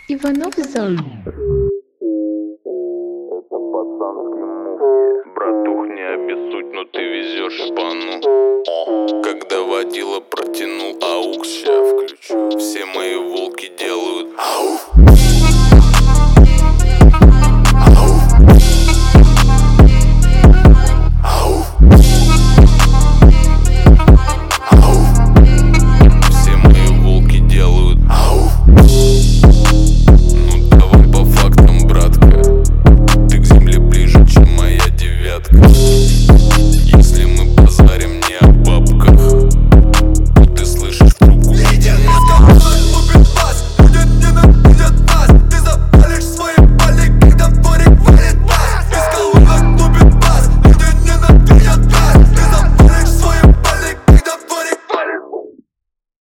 Иванов зол. Это пацанские муки. Братух, не обессудь, но ты везешь шпану. Когда